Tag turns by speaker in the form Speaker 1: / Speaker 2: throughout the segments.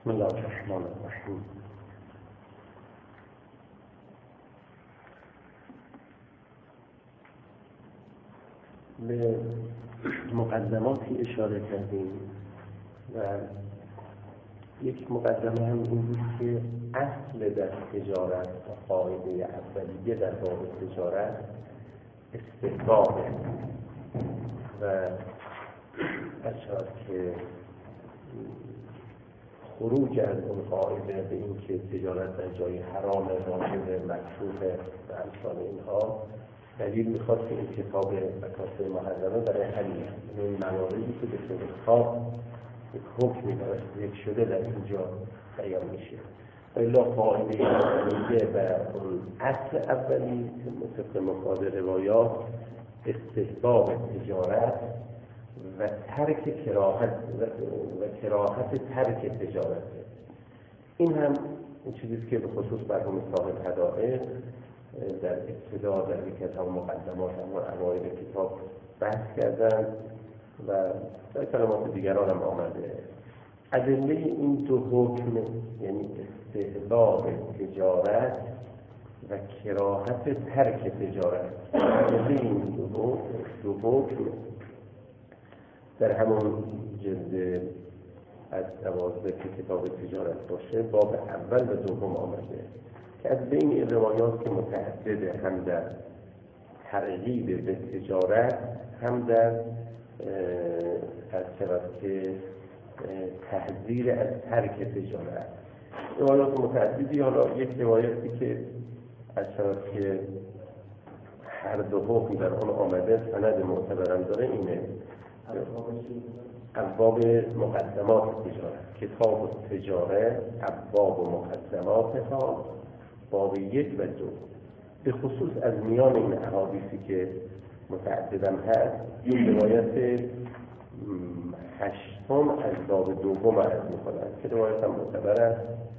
Speaker 1: بسم الله الرحمن الرحیم. به مقدماتی اشاره کردیم و یک مقدمه هم این بود که اصل در تجارت و قاعده اولیه در باب تجارت استحبابه و اشاره که خروج از اون قاعده به این که تجارت در جای حرام، واجب، مکروه و امثال اینها دلیل میخواد که این کتاب مکاسب محرمه برای حل این مواردی که به طور خاص یک حکمی یک شده در اینجا بیان میشه. الا قاعده اولیه و اون اصل اولی طبق مفاد روایات استحباب تجارت و ترک کراهت و کراهت ترک تجارت. این هم این چیزیست که به خصوص مرحوم صاحب حدائق در ابتدا در یک از مقدمات و اوایل کتاب بحث کردن و در کلمات دیگران هم آمده. ادله این دو حکم یعنی استحباب تجارت و کراهت ترک تجارت، ادله این دو حکم در همون جلد از 12 که کتاب تجارت باشه باب اول و دوم آمده که از بین روایات که متعدده هم در ترغیب به تجارت هم در که تحذیر از ترک تجارت. روایات متعددی، حالا یک روایتی که از که هر دو حکم در اون آمده سند معتبرم داره اینه ابواب مقدمات تجارت، کتاب تجارت ابواب مقدماتها باب 1 و 2. به خصوص از میان این احادیثی که متعددم هست این روایت 8 از باب 2 عرض می‌کنند که روایت هم معتبر است.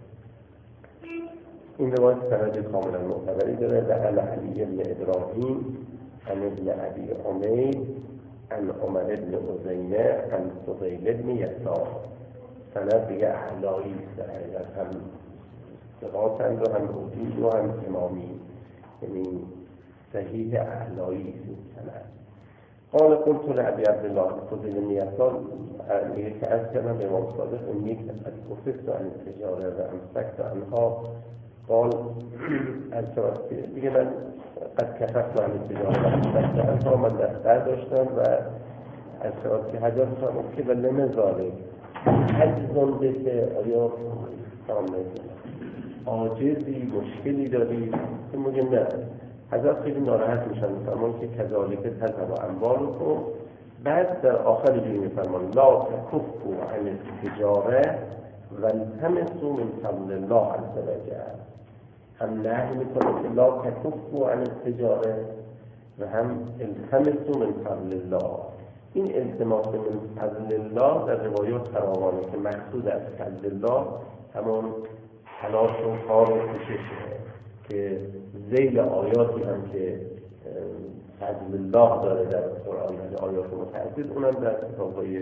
Speaker 1: این روایت سند کاملا معتبری داره در علی بن ابراهیم عن ابن ابی عمیر عن عمر بن عزینه عن فضیل بن یسار. سند دیگه اعلایی است، در حقیقت هم ثقاتند و هم عدول و هم امامی، یعنی صحیح اعلایی است سند. قال قلت لأبي عبد الله فضیل بن یسار میگه که از کردم به امام صادق اینی که از کفت عن التجاره و امسکت عنها. قال از شراستی میگه من قد کفت عن التجاره و امسکت عنها، من دستر داشتم و از شراستی حجر شدم که بله مزاره حجزون بشه آیا سامنه عاجزی مشکلی داری که میگه نه. حضرت خیلی ناراحت میشن میفرمان که کذالک تذهب اموالکم. بعد در آخر جوری میفرمان لا تکفوا عن التجاره والتمسوا من فضل الله عز وجل. هم نهی میکنه که لا تکفوا عن التجاره و هم التمسوا من فضل الله. این التماس من فضل الله در روایات فراوانه که مقصود از فضل الله همون تلاش و کار و کوششه که ذیل آیاتی هم که فضل الله داره در قرآن، در آیات متعدد، اونم در کتاب‌های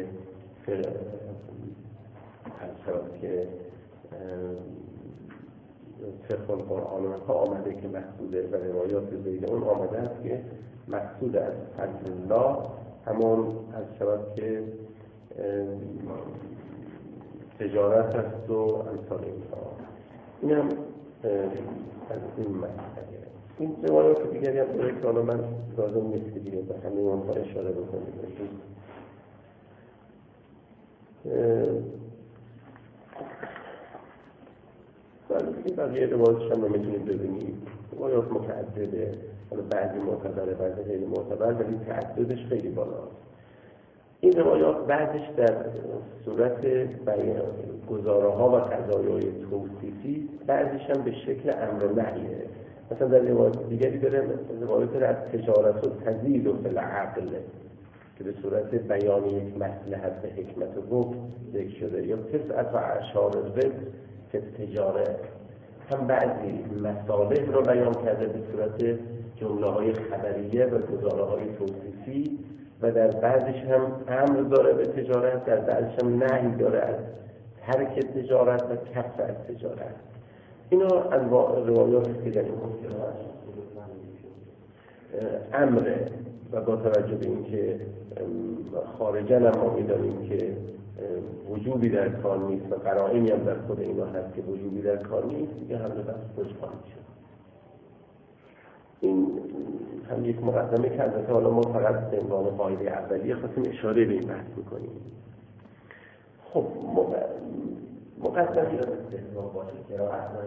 Speaker 1: که فقه القرآن ها آمده که مقصود و روایات ذیل اون آمده است که مقصود از فضل الله همون از شود که تجارت است و امثال اینها. این هم از این مسئله. این روایات دیگری هم داره که حالا من لازم نیست که دیگه به همین اونها اشاره بکنیم. بقیه روایاتش هم میتونید ببینید. روایات متعدده، حالا بعضی معتبره بعضی غیر معتبر، ولی تعددش خیلی بالاست. این روایات بعضش در صورت گزاره‌ها و قضایای توصیفی، بعضش هم به شکل امر نهیه. مثلا در روایات دیگری داره روایات از تجارت و تزید و فالعقل که به صورت بیان یک مصلحت به حکمت و حکم ذکر شده، یا تسعت و اعشار الرزق که تجارت هم بعضی مصالح رو بیان کرده به صورت جمله‌های خبریه و گزاره‌های توصیفی و در بعضش هم امر داره به تجارت، در بعضش هم نهی داره از ترک تجارت و کف از تجارت. اینا انواع روایات که در این امره و با توجه به اینکه خارجاً هم ما می‌دانیم که وجوبی در کار نیست و قرائنی هم در خود اینا هست که وجوبی در کار نیست، دیگه حمل بحث رجحان میشه. این هم یک مقدمه که البته حالا ما فقط به عنوان قاعده اولیه خواستیم اشاره به این بحث میکنیم. خب مقدمه
Speaker 2: استثناء باشه که را اصلا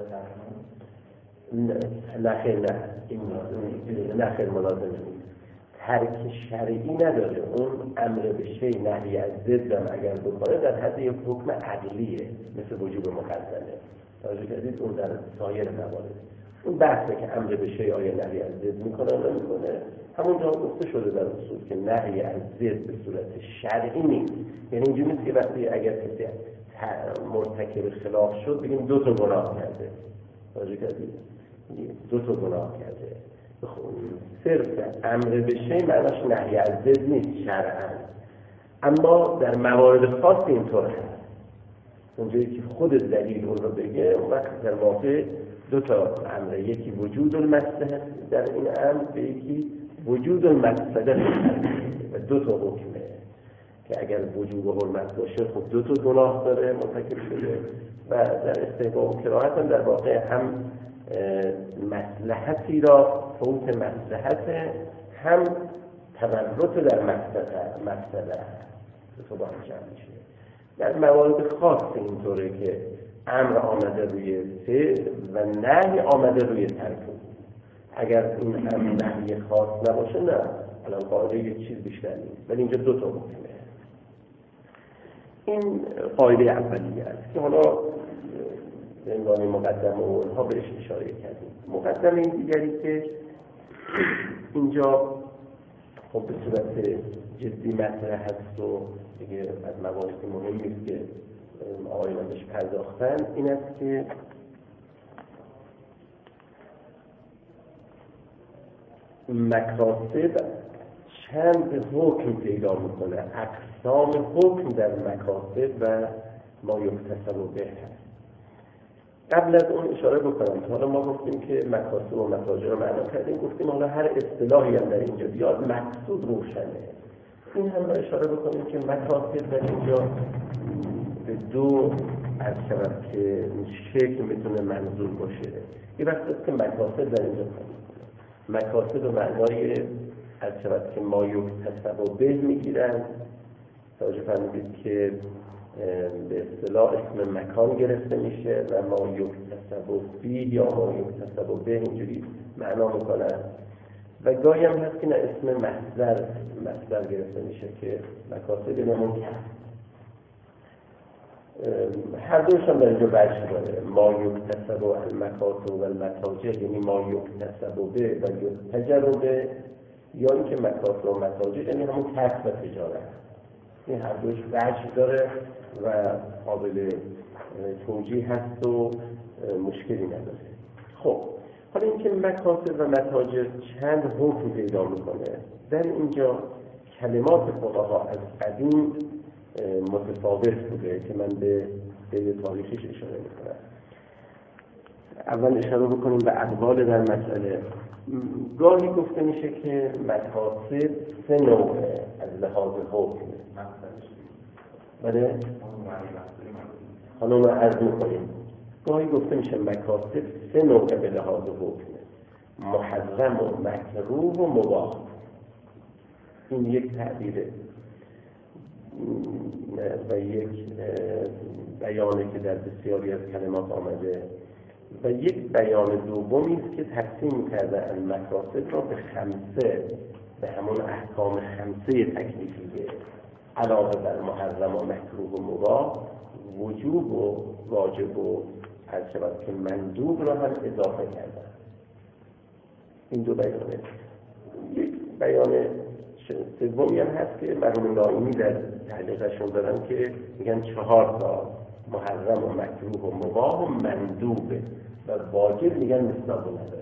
Speaker 1: نه خیر نه این نه خیر ملازمه نیست. ترک شرعی نداره. اون امر به شی نهی از ضد هم اگر بکنه در حد یک حکم عقلیه مثل وجوب مقدمه. توجه کردید اون در سایر موارد اون بحثه که امر به شی آیا نهی از ضد میکنه یا نمیکنه، همونجا گفته شده در اصول که نهی از ضد به صورت شرعی نیست. یعنی اینجوری نیست که وقتی اگر کسی مرتکب خلاف شد بگیم دو تا گناه کرده. توجه کردید دو تا گناه کرده. صرف امر به شی معناش نهی از ضد نیست شرعاً، اما در موارد خاص اینطور هست. اونجایی که خود دلیل اون رو بگه اون وقت در واقع دو تا امر، یکی وجود المصلحه در این امر و یکی وجود المفسده و دو تا حکمه که اگر وجود و حرمت باشه خب دو تا گناه داره مرتکب شده و در استحباب و کراهت هم در واقع هم مصلحتی را فوت مصلحت هم تورط در مفسده تو با هم جمع میشه. در موارد خاص اینطوره که امر آمده روی فعل و نهی آمده روی ترک. اگر این امر نهی خاص نباشه نه الان قاعده یک چیز بیشتر نیست، ولی اینجا دو تا حکمه. این قاعده اولیه است که حالا به عنوان مقدمه و اونها بهش اشاره کردیم. مقدمه این دیگری که اینجا خب به صورت جدی مطرح هست و دیگه از مباحث مهمی است که آقایان بهش پرداختن، این است که مکاسب چند حکم پیدا میکنه. اقسام حکم در مکاسب و ما یکتسب به هست. قبل از اون اشاره بکنم که حالا ما گفتیم که مکاسب و متاجر رو معنا کردیم، گفتیم حالا هر اصطلاحی هم در اینجا بیاد مقصود روشنه. این هم اشاره بکنیم که مکاسب در اینجا به دو از شود که شکل میتونه منظور باشه. یه وقت است که مکاسب در اینجا مکاسب به معنای از شود که ما یکتسب به میگیرن. توجه فرمودید که به اصطلاح اسم مکان گرفته میشه و ما یکتسب فیه یا ما یکتسب به اینجوری معنا میکنن و گاهی هم هست که نه اسم مصدر گرفته میشه که مکاسب نمون هر دوشان در اینجا وجه داره. ما یکتسب المکاسب و المتاجر یعنی ما یکتسب به و یکتجر به، یا اینکه مکاسب و متاجر یعنی همون کسب و تجارت. این هر دوش وجه داره و قابل توجیه هست و مشکلی نداره. خب حالا اینکه مکاسب و متاجر چند حکم پیدا میکنه، در اینجا کلمات فقها از قدیم متفاوت بوده که من به تاریخش اشاره میکنم. اول اشاره بکنیم به اقوال در مسئله. گاهی گفته میشه که مکاسب سه نوعه از لحاظ حکم. بله؟ حالا اون رو عرض میکنیم. گاهی گفته میشه مکاسب سه نوعه به لحاظ حکم: محرم و مکروه و مباح. این یک تعبیره و یک بیانه که در بسیاری از کلمات آمده و یک بیان دومی است که تقسیم کردن مکاسب را به خمسه، به همون احکام خمسه تکلیفیه علاوه بر محرم و مکروه و مباح، وجوب و واجب و هر شود که مندوب را هم اضافه کردن. این دو بیانه. یک بیان سومی هم هست که مرحوم ناینی در تعلیقشون دارن که میگن 4 تا محرم و مکروه و مباح و مندوبه و واجب میگن مصداق نداره.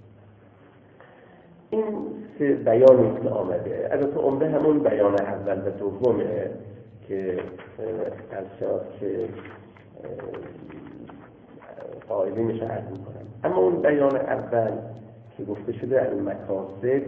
Speaker 1: این سه بیانی که آمده، البته عمده همون بیان اول و دومه که از شاید که قائلینش عرض میکنم. اما اون بیان اول که گفته شده المکاسب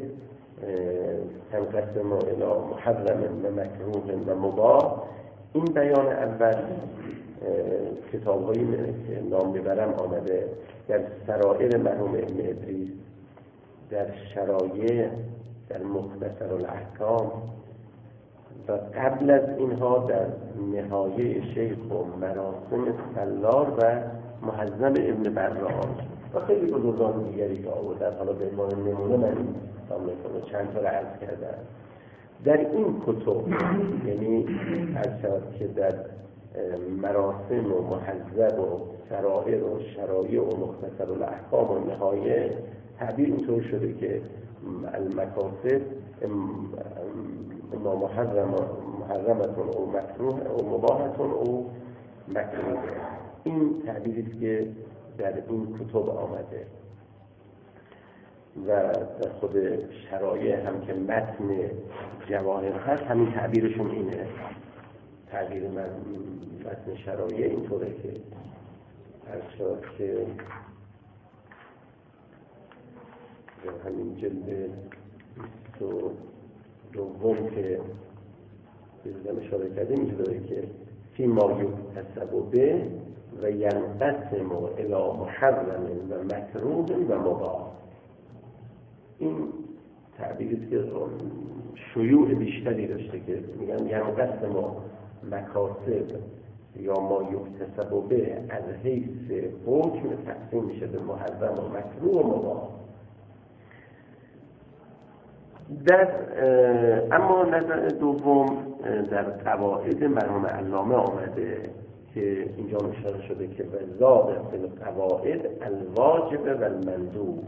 Speaker 1: تنقسم الی محرم و مکروه و مباح، این بیان اول کتاب‌هایی که نام میبرم آمده در سرائر مرحوم ابن ادریس، در شرایع، در مختصر الاحکام و قبل از اینها در نهایه شیخ و مراسم سلار و محزم ابن بران و خیلی بزرگان دیگری که آوردن. حالا به عنوان نمونه من چند تا را عرض کردم. در این کتب یعنی از که در مراسم و محذب و سرائر و شرایع و مختصر الاحکام و نهایه تعبیر اینطور شده که المکاسب اما محرمتون او مکروه او مباحتون او مکروه. این تعبیری است که در این کتب آمده و در خود شرایع هم که متن جواهر هست همین تعبیرشون اینه. تعبیر من متن شرایع اینطوره که هر که همین جلد 22 که بزرگم اشاره کردیم اینطوره که فی ما یکتسب به و ینقسم الی محرم و مکروه و مباح. این تعبیری که شیوع بیشتری داشته که میگن ینقسم مکاسب یا ما یکتسب به از حیث حکم تقسیم میشه به محرم و مکروه و مباح. اما نظر دوم در قواعد مرحوم علامه آمده که اینجا اشاره شده که وزاد فی القواعد الواجب و المندوب،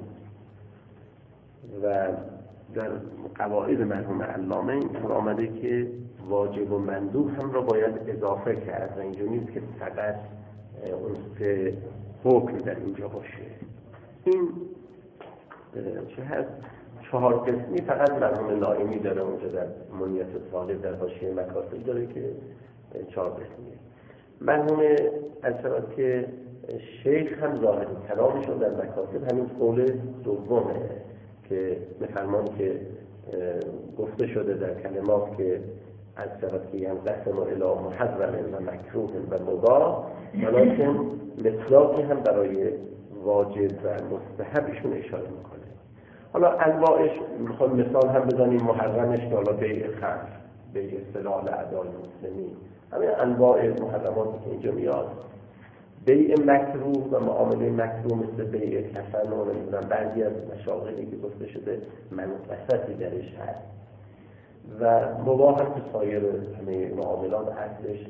Speaker 1: و در قواعد مرحوم علامه اینطور آمده که واجب و مندوب هم را باید اضافه کرد و اینجا نیست که فقط اون سه حکم در اینجا باشه. این چه هست؟ 4 قسمی فقط مرحوم نائمی داره اونجا در منیت طالب در حاشیه مکاسب داره که 4 قسمیه. مرحوم اثرات که شیخ هم ظاهر کلامشون در مکاسب همین قول دومه که میفرمان که گفته شده در کلمات که اثرات که ینقسم الی محرم و مکروه و مباح، ولکن مصداقی هم برای واجب و مستحبشون اشاره میکنه. حالا انواعش میخوام مثال هم بزنیم. محرمش که حالا بیع خمر، بیع سلاح اعدای مسلمین، همین انواع محرماتی که اینجا میاد. بیع مکروه و معامله مکروه مثل بیع کفن و نمیدونم بعضی از مشاغلی که گفته شده منفعتی درش هست و مباح هم که سایر همه معاملات اصلش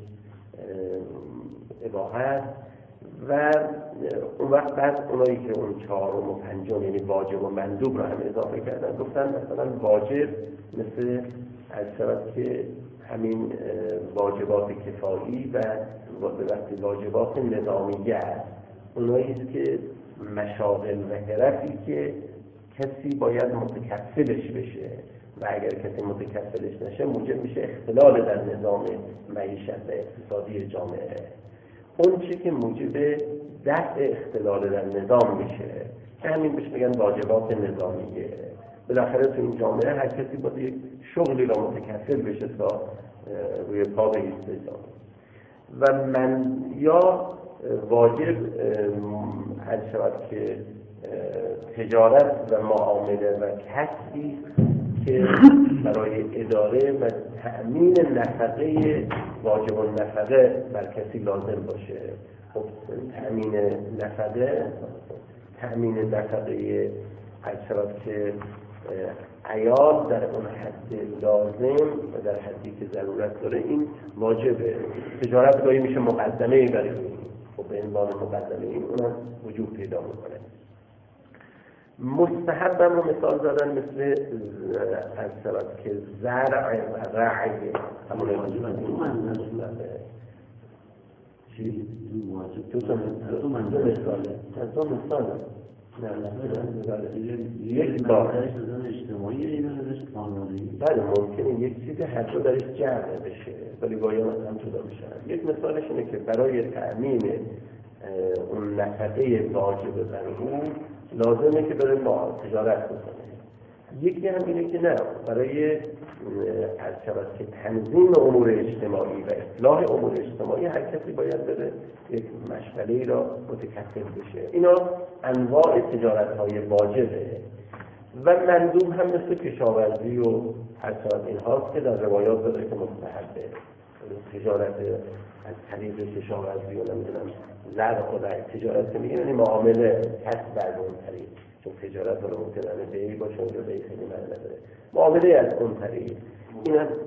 Speaker 1: اباحت. و اون وقت بعد اونایی که اون 4 و 5 یعنی واجب و مندوب رو هم اضافه کردن، گفتن مثلا واجب مثل از شرط که همین واجبات کفایی و وقتی واجبات نظامیه است، اونایی است که مشاغل و حرفی که کسی باید متکفلش بشه و اگر کسی متکفلش نشه موجب میشه اختلال در نظام معیشت و اقتصادی جامعه. اون چی که موجب دفع اختلال در نظام میشه که همین بهش میگن واجبات نظامیه. بالاخره تو این جامعه هر کسی باید یک شغلی را متکفل بشه تا روی پا بایسته و من یا واجب از شود که تجارت و معامله و کسبی که برای اداره و تأمین نفقه واجب النفقه بر کسی لازم باشه. خب تأمین نفقه از شود که عیال در اون حد لازم و در حدی که ضرورت داره این واجبه. تجارت گاهی میشه مقدمه برای این، خب به عنوان مقدمه این اونم وجود پیدا میکنه. مستحبم رو مثال زدن مثل از شود که زرع و رعی همون چی؟ دو مثاله یک بار
Speaker 2: اجتماعی این ازش خانوادگی.
Speaker 1: بله ممکنه یک چیز حتی درش جمع بشه ولی باید هم جدا بشن. یک مثالش اینه که برای تأمین اون نفقه واجب بر او لازمه که بره با تجارت بکنه. یکی هم اینه که نه برای از شود که تنظیم امور اجتماعی و اصلاح امور اجتماعی هر کسی باید بره یک مشغله‌ای را متکفل بشه. اینا انواع تجارت‌های واجبه و مندوب هم مثل کشاورزی و حتی این هاست که در روایات داره که مستحبه. تجارت از طریق کشاورزی و نمیدونم زرع و تجارت که میگه یعنی معامله کسب از اون طریق، چون تجارت رو ممکنه بیعی باشه اونجا بیعی خیلی معنی نداره، معامله از اون طریق. این هم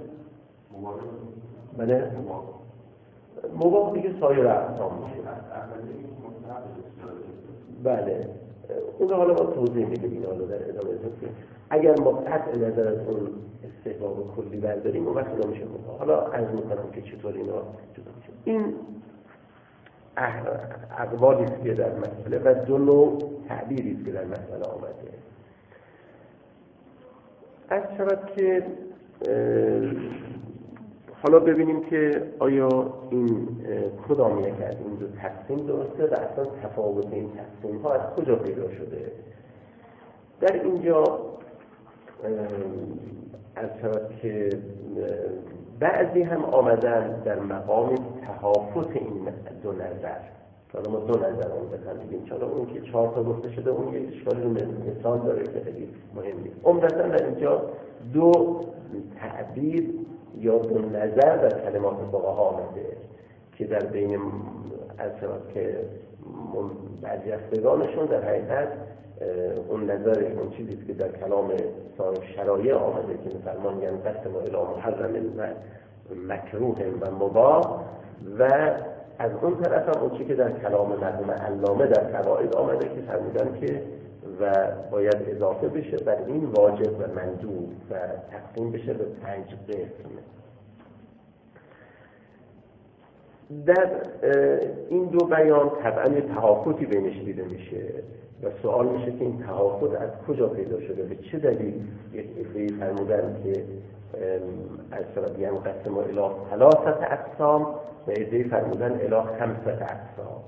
Speaker 1: بله مباح دیگه سایر اقسام میشه. بله اون حالا ما توضیح میدیم این حالا در ادامه که اگر ما قطع نظر از اون استحباب کلی برداریم اون وقت میشه مباح. حالا عرض میکنم که چطور اینا جدا میشه. این اقوالی است که در مسئله و دو نوع تعبیری است که در مسئله آمده. از شود که حالا ببینیم که آیا این کدام یک از این دو تقسیم درسته و اصلا تفاوت این تقسیم ها از کجا پیدا شده. در اینجا از شود که بعضی هم آمدن در مقام تحافظ این دو نظر. حالا ما دو نظر اون بکنیم، چون اون که 4 تا گفته شده اون یک اشکالی رو مثال داره که خیلی مهمه. عمدتاً در اینجا دو تعبیر یا دو نظر در کلمات فقها آمده که در بین از شود که بعضی افتگانشون در حقیقت اون نظر اون چیزی که در کلام صاحب شرایع آمده که مثلا میگن قسم الی محرم و مکروه و مباح، و از اون طرف هم اون چیزی که در کلام مرحوم علامه در قواعد آمده که فرمودن که و باید اضافه بشه بر این واجب و مندوب و تقسیم بشه به 5 قسم. در این دو بیان طبعا یه تحافظی بینش دیده میشه و سوال میشه که این تحافظ از کجا پیدا شده، به چه دلیل یک عده‌ای فرمودن که از سبب ینقسم الی 3 اقسام و عده‌ای فرمودن الی 5 اقسام.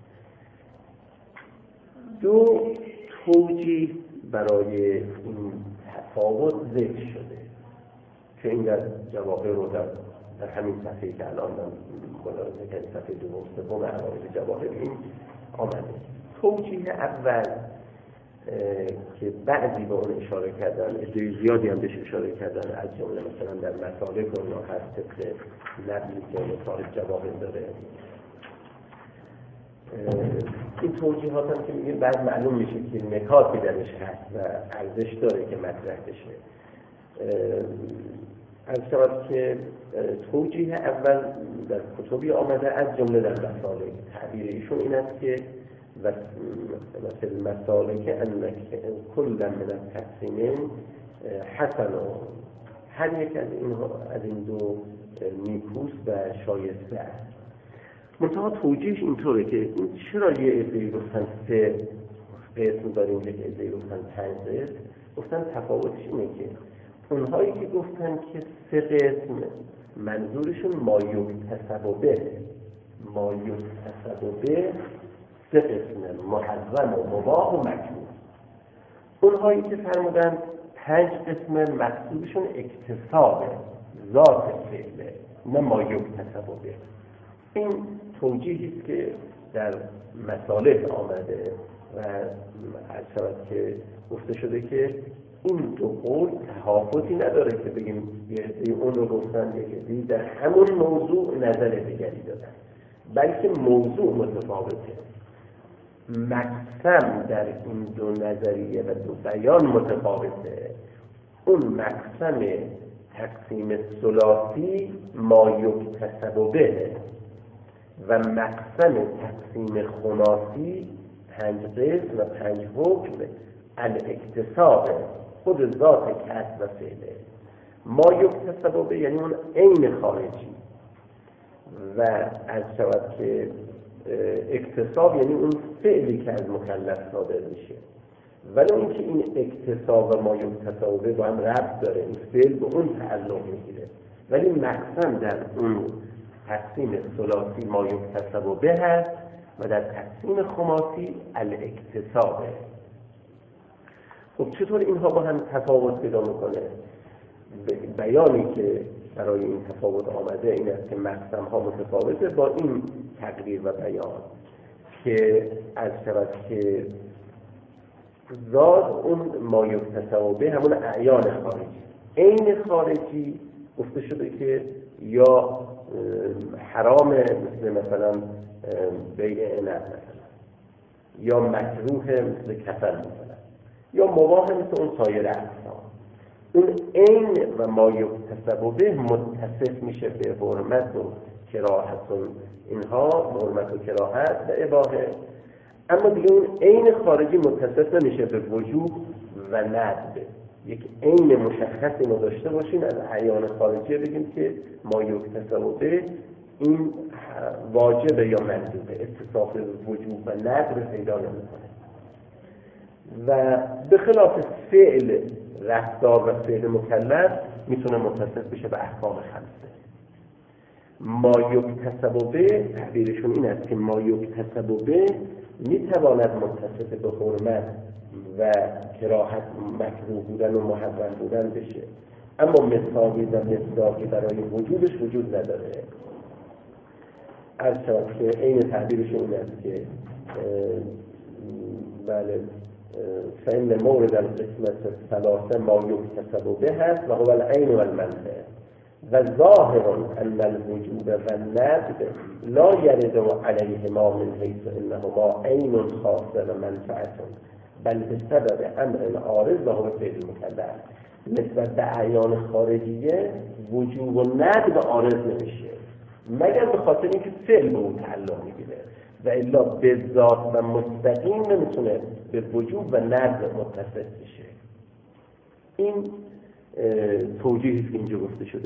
Speaker 1: دو توجیه برای این تفاوت ذکر شده که این در جواهر رو در همین صفحه‌ای که الان ملاحظه کردید، صفحه 2 و 3 اوایل جواهر این آمده. توجیه اول که بعضی به اون اشاره کردن، عده زیادی هم بهش اشاره کردن، از جمله مثلا در مسالک اونها هست طبق نقلی که صاحب جواهر داره. این توجیهات هم که میگیم بعد معلوم میشه که نکاتی درش هست و ارزش داره که مطرح بشه. از شود که توجیه اول در کتبی آمده از جمله در مسالک. تعبیر ایشون این است که مثل مسالک انک کل من التقسیمین حسن، هر یک از این دو نیکوست و شایسته است. منتها توجیهش اینطوره که این چرا یه عده‌ای گفتن 3 قسم داریم، یک عده‌ای گفتن 5 قسم. گفتن تفاوتش اینه که اونهایی که گفتن که 3 قسم منظورشون ما یکتسب به 3 قسم محرم و مباح و مکروه. اونهایی که فرمودن 5 قسم مقصودشون اکتساب ذات فعله نه ما یکتسب به. این توجیهی است که در مصالح آمده و از شود که گفته شده که این دو قول تحافظی نداره که بگیم یه عده‌ای اون رو گفتن یک عده‌ای در همون موضوع نظر دیگری دادن، بلکه موضوع متفاوته. مقسم در این دو نظریه و دو بیان متفاوته. اون مقسم تقسیم ثلاثی ما یکتسب به و مقسم تقسیم خماسی 5 قسم و 5 حکم الاکتساب خود ذات کسب و فعله. ما یکتسب به یعنی اون عین خارجی و از شود که اکتساب یعنی اون فعلی که از مکلف صادر میشه، ولی اون که این اکتساب و ما یکتسب به با هم ربط داره، این فعل به اون تعلق میگیره، ولی مقسم در اون تقسیم ثلاثی ما یکتسب به هست و در تقسیم خماسی الاکتسابه. خب چطور اینها با هم تفاوت پیدا میکنه؟ بیانی که برای این تفاوت آمده این است که مقسم ها متفاوته با این تقریر و بیان که از شود که ذات اون ما یکتسب به همون اعیان خارجی، عین خارجی گفته شده که یا حرام مثلا بیع عنب مثلا، یا مکروه مثل کفن مثلا، یا مباح مثل اون سایر اقسام. اون عین و ما یکتسب به متصف میشه به حرمت و کراهت و اینها، حرمت و کراهت و اباحه، اما دیگه اون عین خارجی متصف نمیشه به وجوب و ندب. یک عین مشخصی ما داشته باشیم از اعیان خارجی بگیم که ما یکتسب به این واجبه یا مندوبه، اتصاف وجوب و ندب پیدا نمیکنه. و به خلاف فعل رفتار و فعل مکلف میتونه متصف بشه به احکام خمسه. ما یکتسب به تعبیرشون این است که ما یکتسب به میتواند متصف به حرمت و کراهت، مکروه بودن و محرم بودن بشه، اما مثالی و مصداقی برای وجودش وجود نداره. از شد که این تعبیرشون این است که بله فإن مورد القسمة الثلاثة ما يكتسب به هست و هو العین و المنفعه و ظاهر ان الوجوب و الندب لا یرد علیهما من حیث انهما عین خاصه و منفعه بل به سبب امر عارض و هو فعل مکلف. نسبت به اعیان خارجیه وجوب و ندب عارض نمیشه مگر به خاطر اینکه فعل به اون تعلق میگیره، و الا به ذات و مستقیم نمیتونه به وجوب و ندب متصف بشه. این توجیهی که اینجا گفته شده.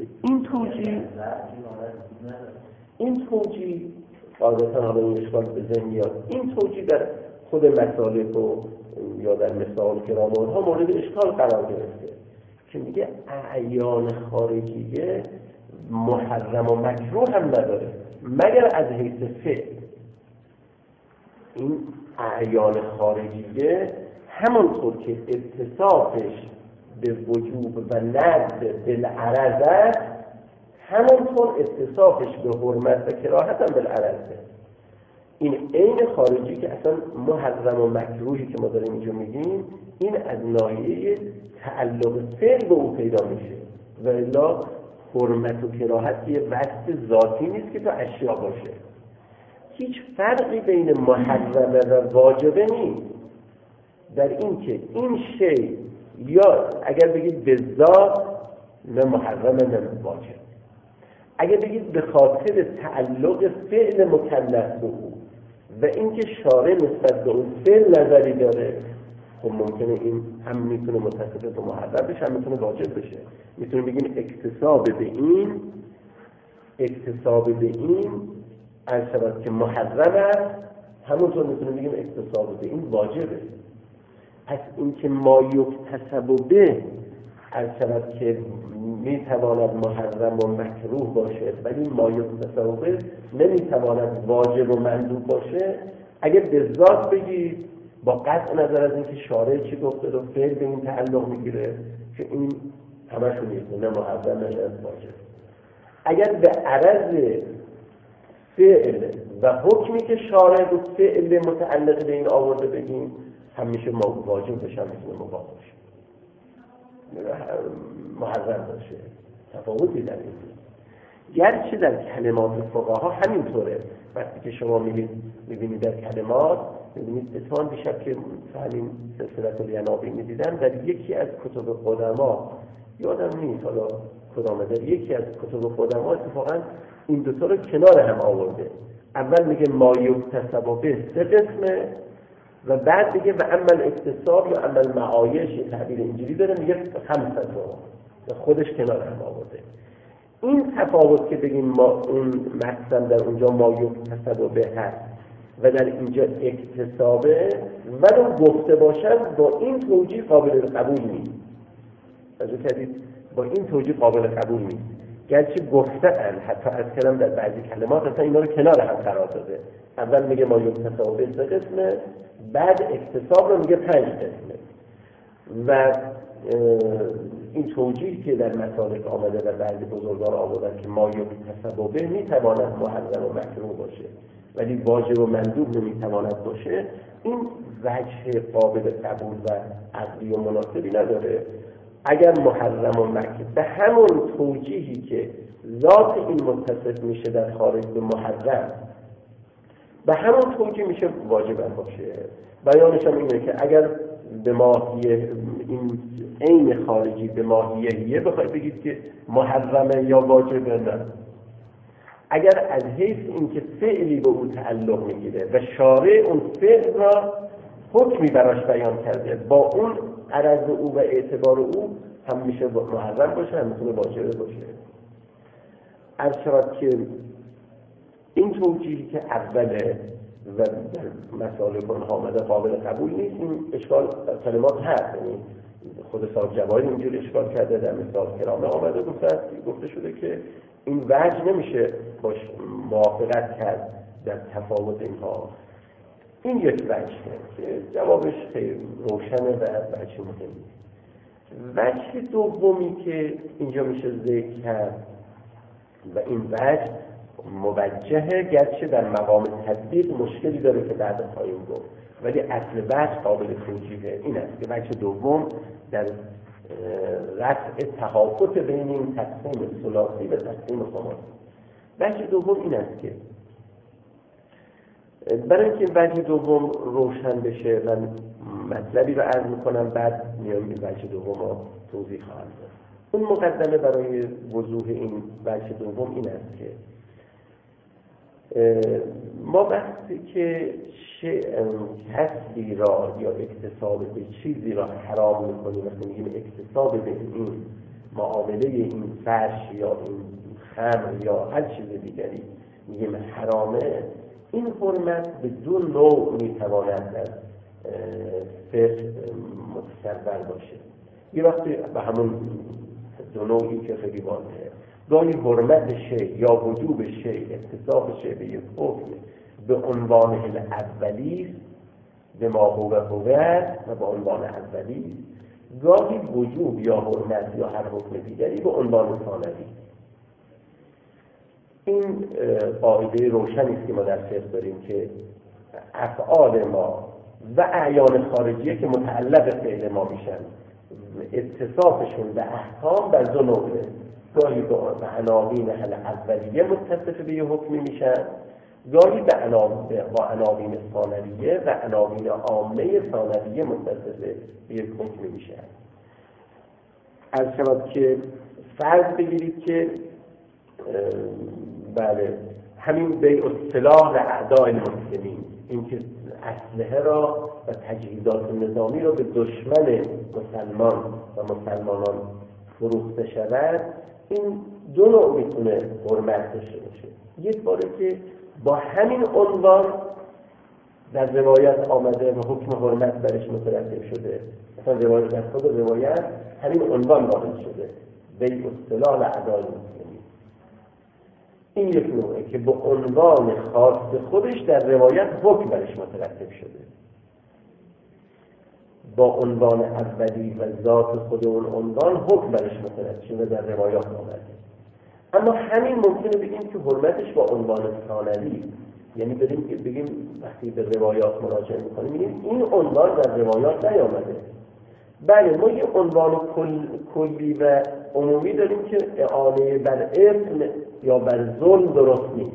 Speaker 1: این توجیه عادتا حالا این اشکال به ذهن میاد، این توجیه در خود مسالک و یا در مثال کرام ها مورد اشکال قرار گرفته که میگه اعیان خارجیه محرم و مکروه هم نداره مگر از حیث فعل. این اعیان خارجیه همانطور که اتصافش به وجوب و ندب بالعرض است، همانطور اتصافش به حرمت و کراهت هم بالعرضه. این عین خارجی که اصلا محرم و مکروهی که ما داریم اینجا میگیم، این از ناحیه تعلق فعل به اون پیدا میشه، و الا حرمت و کراهت یه وصف ذاتی نیست که تو اشیا باشه. هیچ فرقی بین محرمه و واجبه نیست در این که این شی یا اگر بگید به ذات نه محرمه نه واجب، اگر بگید به خاطر تعلق فعل مکلف به او و اینکه شارع نسبت به اون فعل نظری داره، خب ممکنه این هم میتونه متصف به محرم بشه، هم میتونه واجب بشه. میتونه بگیم اکتساب به این از شبت که محرم است، همونطور میتونه بگیم اکتساب به این واجبه. پس این که ما یکتسب به از شبت که میتواند محرم و مکروه باشه ولی ما یکتسب به نمیتواند واجب و مندوب باشه، اگر به ذات بگید با قطع نظر از اینکه شارع چی گفته و فعل به این تعلق میگیره که این همشون یکه، نه محرم نه واجب. اگر به عرض فعل و حکمی که شارع رو فعل متعلق به این آورده بگیم، همیشه ما واجب بشه، میتونه مباح باشه، محرم باشه. تفاوتی در این گرچه در کلمات فقها همینطوره. وقتی که شما میبینید در کلمات، میبینید اتفاقا دیشب که همین سلسله الینابی میدیدن در یکی از کتب قدما، یادم نیست حالا کدامه، در یکی از کتب قدما اتفاقا این دوتا رو کنار هم آورده. اول میگه ما یکتسب به 3 قسمه و بعد میگه و اما اکتساب یا اما معایش، یه تعبیر اینجوری داره، میگه 5 تا خودش کنار هم آورده. این تفاوت که بگیم ما اون مقسم در اونجا ما یکتسب به هست و در اینجا اکتسابه ولو گفته باشد با این توجیه قابل قبول نیست. توجه کردید؟ با این توجیه قابل قبول نیست، گرچه گفتن حتی از کلام در بعضی کلمات اصلا اینا رو کنار هم قرار داده. اول میگه ما یکتسابه 3 قسمه، بعد اکتساب رو میگه 5 قسمه. و این توجیهی که در مسالک آمده و بعضی بزرگان آوردن که ما یکتسابه میتواند محرم و مکروه باشه ولی واجب و مندوب نمیتواند باشه، این وجه قابل قبول و عقلی و مناسبی نداره. اگر محرم و مکروه به همون توجیهی که ذات این متصف میشه در خارج به محرم، به همون توجیه میشه واجب باشه. بیانش هم اینه که اگر به ماهیه این عین خارجی به ماهیه بخواید بگید که محرمه یا واجبه، نه. اگر از حیث اینکه فعلی به او تعلق میگیره و شارع اون فعل را حکمی براش بیان کرده، با اون عرض او و اعتبار او هم میشه محرم باشه، هم میتونه واجب باشه. عرض شود که این توجیهی که اوله و در مسالک آمده قابل قبول نیست، این اشکال کلمات هست. یعنی خود صاحب جواهر اینجور اشکال کرده، در مثال کرامه آمده گفته شده که این وجه نمیشه باش موافقت کرد در تفاوت اینها. این یک وجهه که جوابش خیلی روشنه و وجه مهمی. وجه دومی که اینجا میشه ذکر کرد و این وجه موجهه، گرچه در مقام تطبیق مشکلی داره که بعد خواهیم گفت، ولی اصل وجه قابل توجیه این است که وجه دوم در رفع تفاوت بین این تقسیم ثلاثی و تقسیم خماسی. وجه دوم این است که برای اینکه وجه دوم روشن بشه من مطلبی رو عرض میکنم، بعد میام این وجه دوم رو توضیح خواهم داد. اون مقدمه برای وضوح این وجه دوم این است که ما وقتی که کسبی را یا اکتساب به چیزی را حرام میکنیم، مثلا میگیم اکتساب به این معامله این فرش یا این خمر یا هر چیز دیگری میگیم حرامه، این حرمت به دو نوع میتواند در فقه متصور باشه. یه وقتی به همون دو نوعی که خیلی واضحه، گاهی حرمت شیء یا وجوب شیء، اکتساب شیء به یک حکم به عنوان اولی به ما هو و به عنوان اولی، گاهی وجوب یا حرمت یا هر حکم دیگری به عنوان ثانوی. این قاعده روشنی است که ما در فقه داریم که افعال ما و اعیان خارجیه که متعلق فعل ما میشن، اتصافشون به احکام بر دو نوعه، گاهی به عناوین اولیه متصف به یه حکمی میشن، گاهی با عناوین ثانویه و عناوین عامه ثانویه متصف به یک حکمی میشن. از شود که فرض بگیرید که بله همین بیع السلاح لاعداء المسلمین، اینکه اسلحه را و تجهیزات نظامی را به دشمن مسلمان و مسلمانان فروخته شود، این دو نوع میتونه حرمت داشته باشه. یک باره که با همین عنوان در روایت آمده و حکم حرمت برش مترتب شده، مثلا روایت در خود روایت همین عنوان وارد شده، بیع السلاح لاعداء المسلمین. این یک نوعه که به عنوان خاص خودش در روایت حکم برش مترتب شده، با عنوان اولی و ذات خود اون عنوان حکم برش مترتب شده در روایات آمده. اما همین ممکنه بگیم که حرمتش با عنوان ثانوی، یعنی بگیم وقتی به روایات مراجعه میکنیم میگیم این عنوان در روایات نیامده. بله ما یه عنوان کلی و عمومی داریم که اعانه بر اثم یا بر ظلم درست نیست.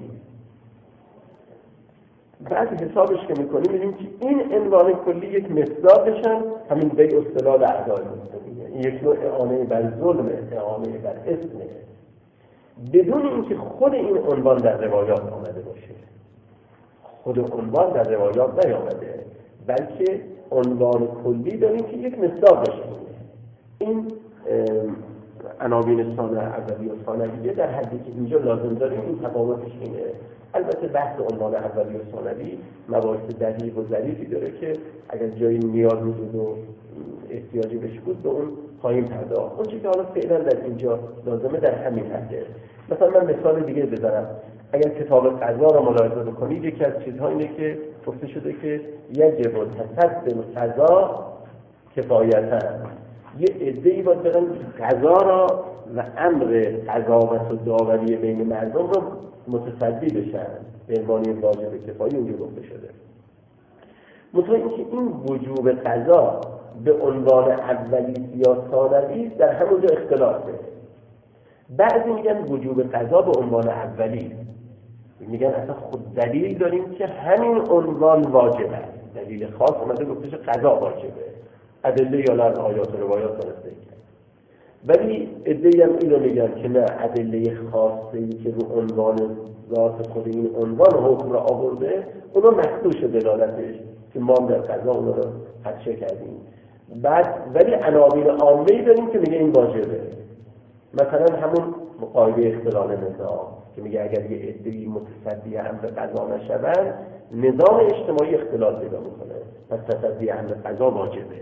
Speaker 1: بعد حسابش که میکنیم میگیم که این عنوان کلی یک مصداقش هم همین بیع السلاح لاعداء المسلمین، یک نوع اعانه بر ظلم، اعانه بر اثم، بدون اینکه خود این عنوان در روایات آمده باشه. خود عنوان در روایات نیامده، بلکه عنوان کلی داریم که یک مصداقش این عناوین اولیه و ثانویه در حدی که اینجا لازم داریم این تفاوتش اینه. البته بحث عنوان اولیه و ثانوی مباحث دقیق و ظریفی داره که اگر جایی نیاز وجود و احتیاجی بهش بود به اون خواهیم پرداخت. اون چیزی که حالا فعلا در اینجا لازمه در همین حده. مثلا من مثال دیگه بزنم. اگر کتاب قضا را ملاحظه بکنید یکی از چیزها اینه که گفته شده که یجب تصدق قضا کفایتا، یه عده‌ای باید برن قضا را و امر قضاوت و داوری بین مردم را متصدی بشن به عنوان واجب کفایی اونجا گفته شده. مطمئن اینکه این وجوب قضا به عنوان اولی یا ثانوی در همونجا اختلافه. بعضی میگن وجوب قضا به عنوان اولی، میگن اصلا خود دلیل داریم که همین عنوان واجبه، دلیل خاص اومده گفتش قضا واجبه، ادله یا نه آیات و روایات درسته. ولی ادعی هم اینو میگن که نه، ادله خاصی که رو عنوان ذات خود این عنوان حکم را آورده اونا مخدوش دلالتش که ما در قضا اونا رو خدشه کردیم. بعد ولی عناوین عامه‌ای داریم که میگه این واجبه. مثلا همون قاعده اختلال نظام که میگه اگر یه عده‌ای متصدی امر قضا نشوند نظام اجتماعی اختلال پیدا میکنه، پس تصدی امر قضا واجبه.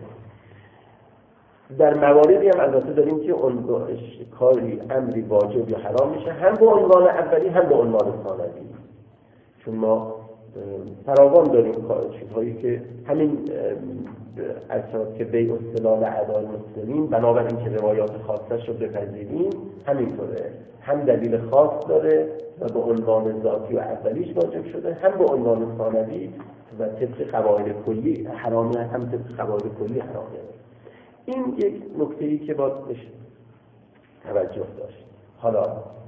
Speaker 1: در مواردی هم البته داریم که اون کاری امری واجب یا حرام میشه هم به عنوان اولی هم به عنوان ثانوی، چون ما فراوان داریم چیزهایی که همین اساس که بیع اصطلاح اعداد مسلمین بنابراین که روایات خاصه شد بپذیریم همینطوره، هم دلیل خاص داره و به عنوان ذاتی و اولیش واجب شده، هم به عنوان ثانوی و طبق قواعد کلی حرامه، هم طبق قواعد کلی حرامه. این یک نکته‌ای که باید بهش توجه داشت. حالا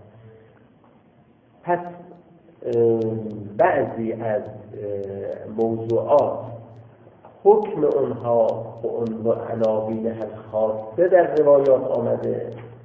Speaker 1: پس بعضی از موضوعات حکم اونها به عناوین خاصه در روایات آمده،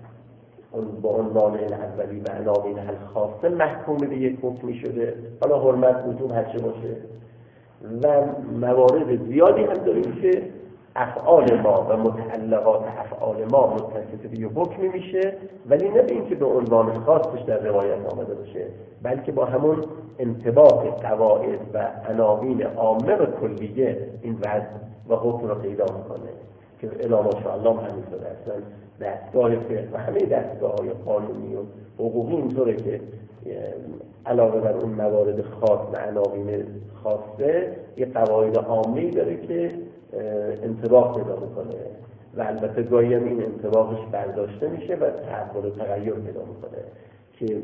Speaker 1: با عنوان اولی و عناوین خاصه محکوم به یک حکمی شده، حالا حرمت وجوب هرچه باشه. و موارد زیادی هم داریم که افعال ما و متعلقات افعال ما متصف به حکمی میشه، ولی نه به اینکه به عنوان خاصش در روایت آمده باشه، بلکه با همون انطباق قواعد و عناوین عامه و کلیه این وضع و حکم رو پیدا میکنه که الی ماشاءالله همینطوره. اصلا دستگاه فقه و همه دستگاه‌های قانونی و حقوقی اینطوره که علاوه بر اون موارد خاص و عناوین خاصه یه قواعد عامه‌ای داره که انطباق پیدا میکنه و البته گاهی هم این انطباقش برداشته میشه و تحول و تغییر پیدا میکنه که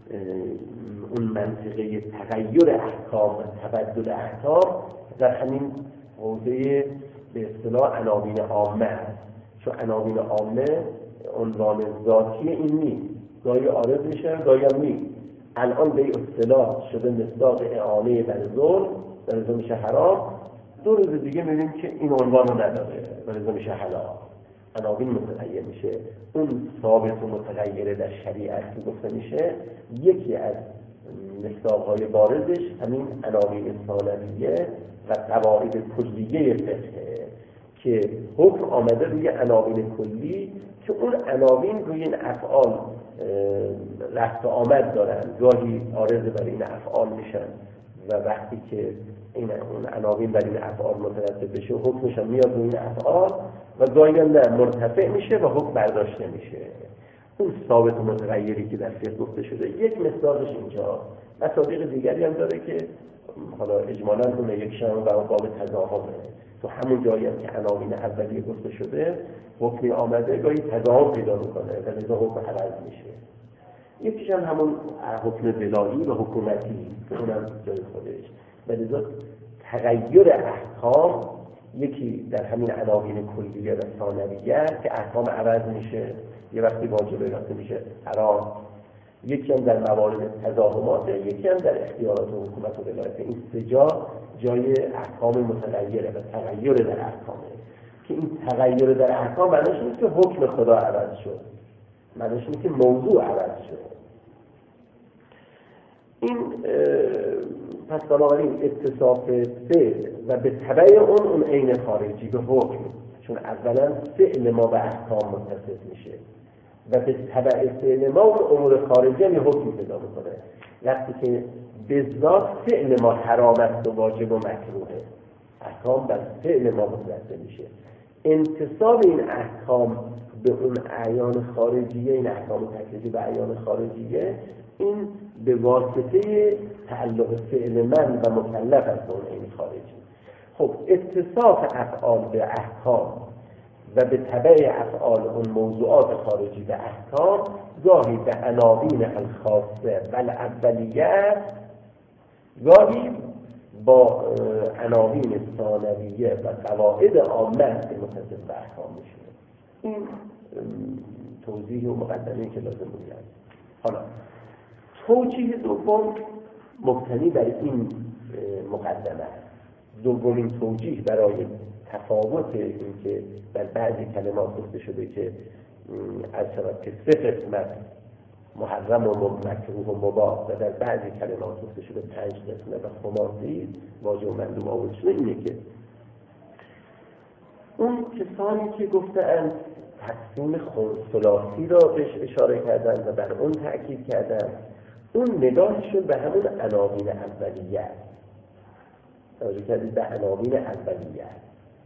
Speaker 1: اون منطقه تغییر احکام و تبدل احکام در همین حوزه به اصطلاح عناوین عامه است. چون عناوین عامه عنوان ذاتی این نیست، گاهی عارض میشه گاهی هم نیست. الان به اصطلاح شده مصداق اعانه بر ظلم و لذا میشه حرام، 2 روز دیگه میبینیم که این عنوان رو نداره و لذا میشه حلال. عناوین متغیر میشه. اون ثابت و متغیره در شریعت که گفته میشه یکی از مصداق‌های بارزش همین عناوین ثانویه و قواعد کلیه فقهه که حکم آمده روی عناوین کلی که اون عناوین روی این افعال رفت و آمد دارن، گاهی عارض بر این افعال میشن و وقتی که اون عناوین بر این افعال مترتب بشه حکمش هم میاد روی این افعال و گاهی هم نه مرتفع میشه و حکم برداشته میشه. اون ثابت و متغیری که در فقه گفته شده یک مصداقش اینجا. مصادیق دیگری هم داره که حالا اجمالاً اون یکیشون و باب تضاهمه. تو همون جایی هم که عناوین اولیه گفته شده حکمی آمده گاهی تضاهم پیدا میکنه و لذا حکم عوض میشه. یکیش هم همون حکم ولایی و حکومتی که اونم جای خودش و لذا تغییر احکام یکی در همین عناوین کلیه و ثانویه که احکام عوض میشه، یه وقتی واجبه یه وقتی میشه حرام، یکی هم در موارد تضاهمات، یکی هم در اختیارات و حکومت و ولایت. این 3 جای احکام متغیره و تغییر در احکامه که این تغییر در احکام معنیش نیست که حکم خدا عوض شد، معنیش نیست که موضوع عوض شد. این پس بنابراین اتصاف فعل و به تبع اون عین خارجی به حکم، چون اولا فعل ما به احکام متصف میشه و به تبع فعل ما اون امور خارجی هم حکم پیدا میکنه. وقتی که به ذات فعل ما حرام است و واجب و مکروهه، احکام بر فعل ما متوجه میشه. انتصاب این احکام به اون اعیان خارجیه، این احکام تکلیفی به اعیان خارجیه، این به واسطه تعلق فعل من و مکلف است اون این خارجی. خب اتصاف افعال به احکام و به تبع افعال اون موضوعات خارجی به احکام گاهی به عناوین الخاصه و الاولیه، گاهی با عناوین ثانویه و قواعد عامه که متصل به احکام میشه. این توضیح و مقدمه‌ای که لازم بود. حالا توجیه دوم مبتنی بر این مقدمه است. دومین توجیه برای تفاوت این که در بعضی کلمات گفته شده که از شود که 3 قسمت محرم و مکروه و مباح و در بعضی کلمات گفته شده 5 قسمت و خماسی واجب و مندوب آورده شده، اینه که اون کسانی که گفتند تقسیم ثلاثی را بهش اشاره کردن و بر اون تأکید کردن، اون نگاهشون به همون عناوین اولیه است. توجه کردید؟ به عناوین اولیه است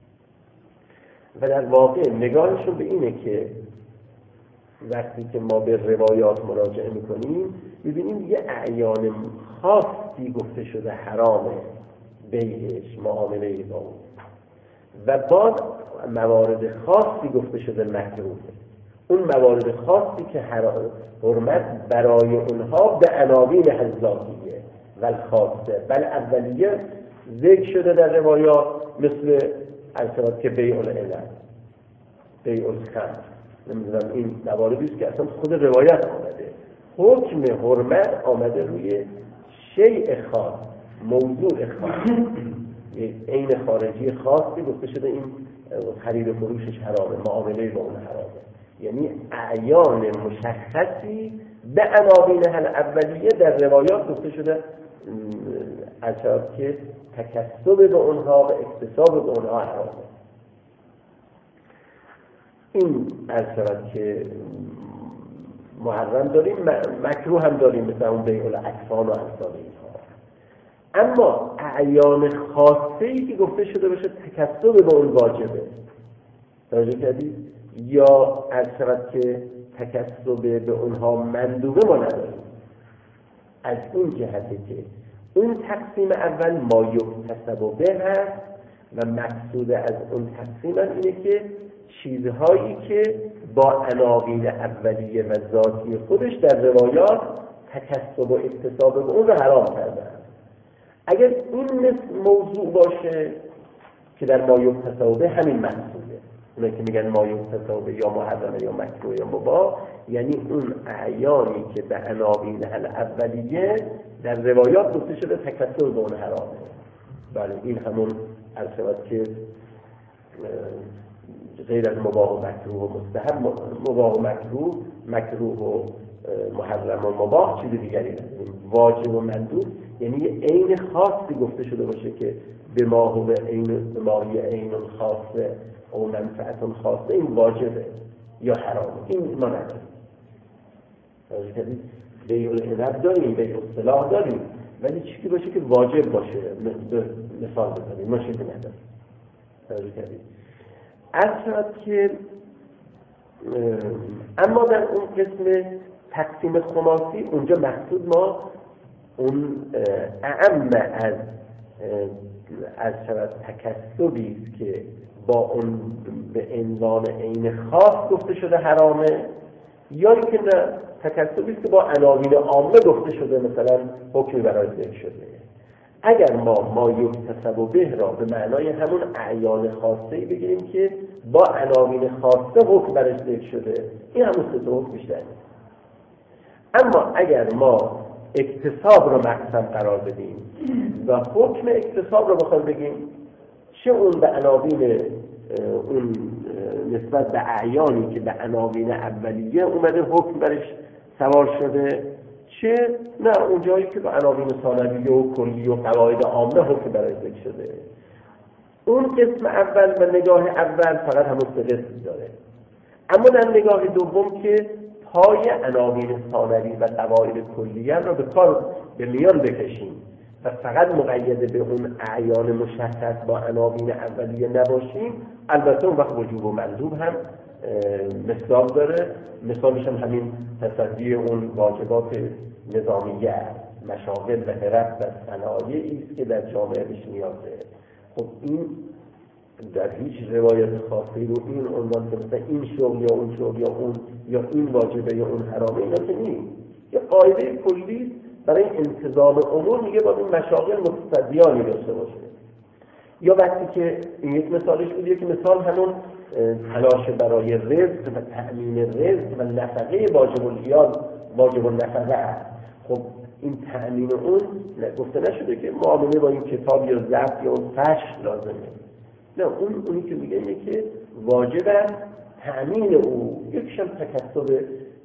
Speaker 1: و در واقع نگاهشون به اینه که وقتی که ما به روایات مراجعه میکنیم ببینیم یه اعیان خاصی گفته شده حرامه بیعش، معامله با اون، و بعد موارد خاصی گفته شده مکروهه. اون موارد خاصی که حرمت برای اونها به عناوین ذاتیه و الخاصه بل اولیه ذکر شده در روایات، مثل البته که بیع العلم، بیع الخمر، نمیدونم این مواردی است که اصلا خود روایت آمده. حکم حرمت آمده روی شیء خاص، موضوع خاص، عین خارجی خاصی گفته شده این خرید و فروشش حرامه، معامله با اون حرامه. یعنی اعیان مشخصی به عناوین اولیه در روایات گفته شده از که تکسب به اونها و اکتساب به اونها حرامه. این از شود که محرم داریم، مکروه هم داریم، مثل اون بیع الاکفان و امثال اینها. اما اعیان خاصه‌ای که گفته شده باشه تکسب به اون واجبه، توجه کردید؟ یا از شود که تکسب به اونها مندوبه ما نداریم. از این جهته که اون تقسیم اول ما یکتسب به هست و مقصود از اون تقسیم اینه که چیزهایی که با عناوین اولیه و ذاتی خودش در روایات تکسب و اکتساب به اون رو حرام کردن. اگر این موضوع باشه که در ما یکتسب به همین مقصوده، اونایی که میگن ما یکتسب به یا محرمه یا مکروه یا مباح، یعنی اون اعیانی که به عناوین اولیه در روایات گفته شده تکسب به اون حرامه. بله این همون البته که غیر از مباح و مکروه و مستحب، مباح و مکروه و محرم و مباح چیز دیگری نیست. واجب و مندوب یعنی یه عین خاصی گفته شده باشه که به ما و عین ماهی عین خاصه او منفعت خاصه، این واجبه یا حرامه. این ما نداریم. بیع العنب داریم، بیع السلاح داریم، ولی چیزی باشه که واجب باشه مثال بزنیم ما چیزی نداریم. از شد که اما در اون قسم تقسیم خماسی اونجا مقصود ما اون اعم از شود تکسبی است که با اون به عنوان عین خاص گفته شده حرامه، یا اینکه نه تکسبی است که با عناوین عامه گفته شده مثلا حکمی برای ذکر شده. اگر ما یکتسب به را به معنای همون اعیان خاصه‌ای بگیریم که با عناوین خاصه حکم برش ذکر شده، این همون سه حکم بیشتر نیست. اما اگر ما اکتساب رو مقسم قرار بدیم و حکم اکتساب رو بخوایم بگیم، چه اون به عناوین اون نسبت به اعیانی که به عناوین اولیه اومده حکم برش سوار شده، چه نه اون جایی که به عناوین ثانویه و کلی و قواعد عامه حکم برای ذکر شده. اون قسم اول و نگاه اول فقط همون سه قسم داره. اما در نگاه دوم که پای عناوین ثانوی و قواعد کلیه رو به کار به میان بکشیم و فقط مقید به اون اعیان مشخص با عناوین اولیه نباشیم، البته اون وقت وجوب و مندوب هم مصداق داره. مثالش هم همین تصدی اون واجبات نظامیه، مشاغل و حرف و صنایعی است که در جامعه بهش نیازه. خب این در هیچ روایت خاصی رو این عنوان که مثلا این شغل یا اون شغل یا اون یا این واجبه یا اون حرامه، اینا که نیست. یه قاعده کلی برای انتظام امور میگه باید این مشاغل متصدیانی داشته باشه. یا وقتی که این یک مثالش بودیه که مثال همون تلاش برای رزق و تأمین رزق و نفقه واجب النفقه. خب این تأمین اون گفته نشده که معامله با این کتاب یا ضبط یا اون فشل لازمه. نه، اونی که میگه اینه که واجب تأمین او، یکیشم تکسب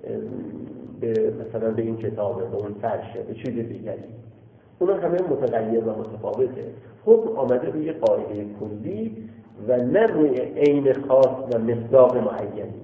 Speaker 1: به مثلا به این کتابه، به اون فرشه، به چیز دیگری. اونا همه متغیر و متفاوته. حکم آمده روی قاعده کلی و نه روی عین خاص و مصداق معینی.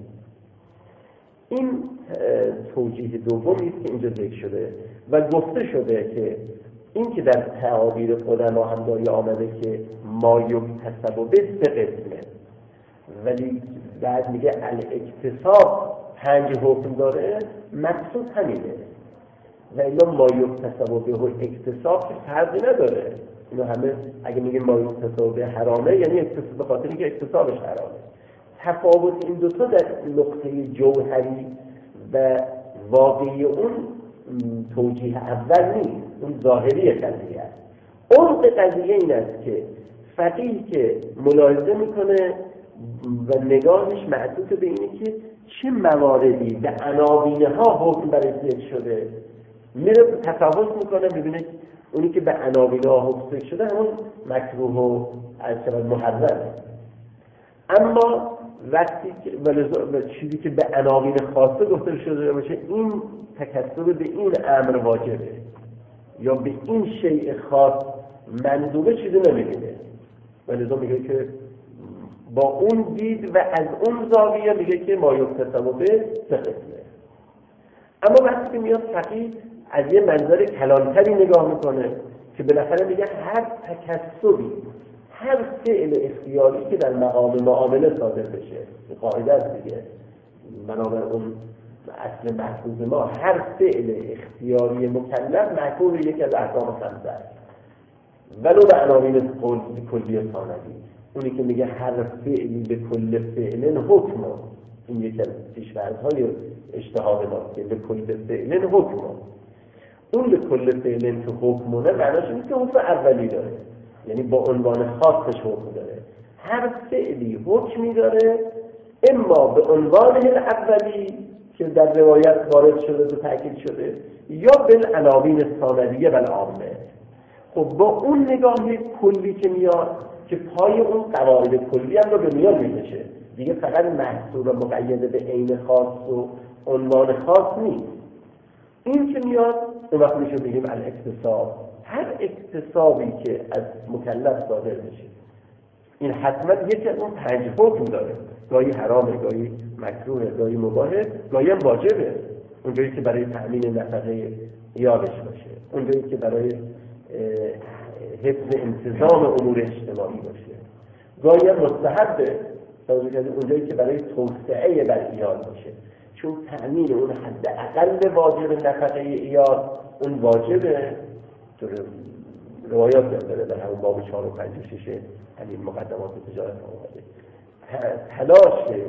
Speaker 1: این توجیه دومی است که اینجا ذکر شده و گفته شده که این که در تعابیر قدما هم داری آمده که ما یکتسب به 3 قسمه، ولی بعد میگه الاکتساب 5 حکم داره، مقصود همینه. و اینا ما یکتسب به اکتساب که فرقی نداره. اینا همه اگه میگه ما یکتسب به حرامه یعنی اکتساب به خاطر اینکه اکتسابش حرامه. تفاوت این دوتا در نقطه جوهری و واقعی اون توجیه اول نیست، اون ظاهری قضیه است. عمق قضیه این است که فقیه که ملاحظه میکنه و نگاهش معطوف به اینه که چه مواردی به عناوینه ها حکم برای ذکر شده، میره تصاحب میکنه، ببینه اونی که به عناوینه ها حکم ذکر شده همون مکروه و محرمه. اما وقتی که چیزی که به عناوین خاصه گفته شده باشه، این تکسب به این امر واجبه یا به این شیء خاص مندوبه، چیزی نمیگه. ولذا میگه که با اون دید و از اون زاویه میگه که ما یکتسب به 3 قسمه. اما وقتی که میاد فقیه از یه منظر کلانتری نگاه میکنه که بالاخره میگه هر تکسبی، هر فعل اختیاری که در مقام معامله صادر بشه، قاعده است دیگه، بنابر اون اصل محفوظ ما هر فعل اختیاری مکلف محکوم یک از احکام 5 است، ولو به عناوین کلی ثانوی. اونی که میگه هر فعلی به کل فعل حکم، این یک از پیش‌فرض‌های اجتهاد ماست که به کل فعل حکم. اون به کل فعل که حکمونه معناش اینه که حکم اولی داره، یعنی با عنوان خاصش حکم داره. هر فعلی حکمی داره، اما به عنوان اولی که در روایت وارد شده و تأکید شده، یا بالعناوین ثانویه و العامه. خب با اون نگاه کلی که میاد که پای اون قواعد کلی هم رو به میان میکشه دیگه، فقط محصور و مقید به عین خاص و عنوان خاص نیست. این که میاد اون وقت میشه بگیم الاکتساب، هر اکتسابی که از مکلف صادر میشه این حتما یکی از اون 5 حکم داره، گاهی حرامه، گاهی مکروهه، گاهی مباهه، گاهی هم واجبه. اونجایی که برای تأمین نفقه یادش باشه، اونجایی که برای حفظ انتظام امور اجتماعی باشه، گاهی هم مستحبه، اونجایی که برای توسعه بر ایال باشه. چون تأمین اون حد اقل واجب نفقه ایال اون واجبه. روایات داره در همون باب 4 و 5 و 6 همین مقدمات تجارت آمده. تلاش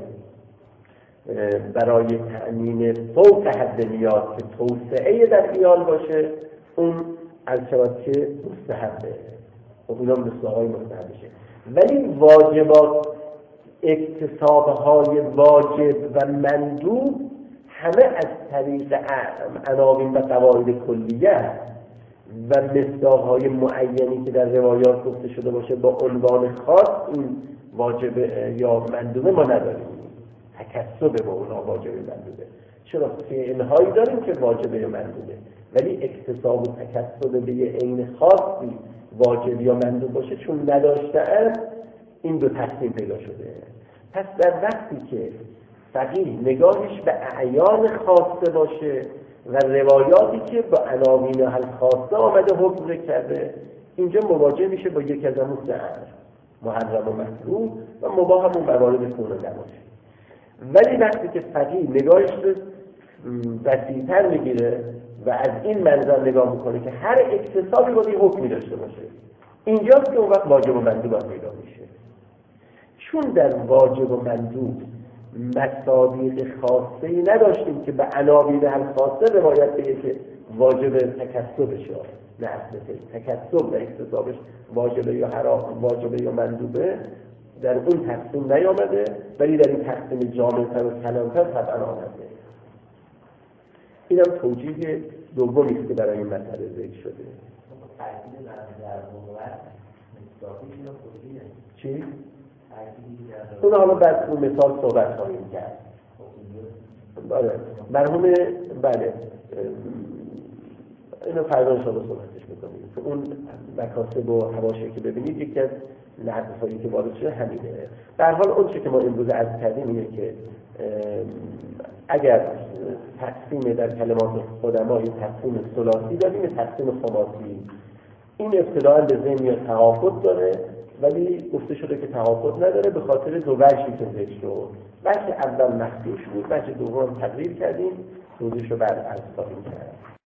Speaker 1: برای تأمین فوق حد نیاز که توسعه در ایال باشه، اون از شود که مستحبه. خب اینا مستحبای مستحبشه. ولی واجبات، اکتسابهای واجب و مندوب همه از طریق عناوین و قواعد کلیه و مصداقهای معینی که در روایات گفته شده باشه با عنوان خاص این واجب یا مندوبه ما نداریم. تکسب با اونها واجب مندوبه. چرا فعلهایی داریم که واجب یا مندوبه، ولی اکتساب و تکسب به یه عین خاصی واجب یا مندوب باشه چون نداشته‌اند، این دو تقسیم پیدا شده. پس در وقتی که فقیه نگاهش به اعیان خاصه باشه و روایاتی که با عناوین الخاصه آمده حکم کرده، اینجا مواجه میشه با یک از همون سه امر، محرم و مکروه و مباح هم موارد کون و نباشه. ولی وقتی که فقیه نگاهش رو وسیع‌تر میگیره و از این منظر نگاه میکنه که هر اکتسابی باید حکمی داشته باشه، اینجاست که اون وقت واجب و مندوب هم پیدا میشه. چون در واجب و مندوب مصادیق خاصه‌ای نداشتیم که به عناوین الخاصه روایت بگه که واجب تکسبشه، نه اصل تکسب و اکتسابش واجبه یا حرام، واجبه یا مندوبه، در اون تقسیم نیامده، ولی در این تقسیم جامع‌تر و کلانتر طبعا آمده. اینم توجیه دومی است که برای این مسئله ذکر شده. چی؟ اون حالا بعد رو مثال صحبت خواهیم کرد. مرحوم بله اینو فردا ان شاءالله صحبتش میکنیم که اون مکاسب و حواشی که ببینید یکی از نقص‌هایی که وارد شده همینه. در حال اون چیزی که ما امروز عرض کردیم اینه که اگر تقسیم در کلمات قدما این تقسیم ثلاثی داریم، تقسیم خماسی، این ابتداء به ذهن میاد تعاقد داره، ولی گفته شده که تعاقد نداره به خاطر دو وجهی که ذکر شد. وجه اول مخدوش بود، وجه دوم تغییر کردیم، توضیحش رو بعد عرض خواهیم کرد.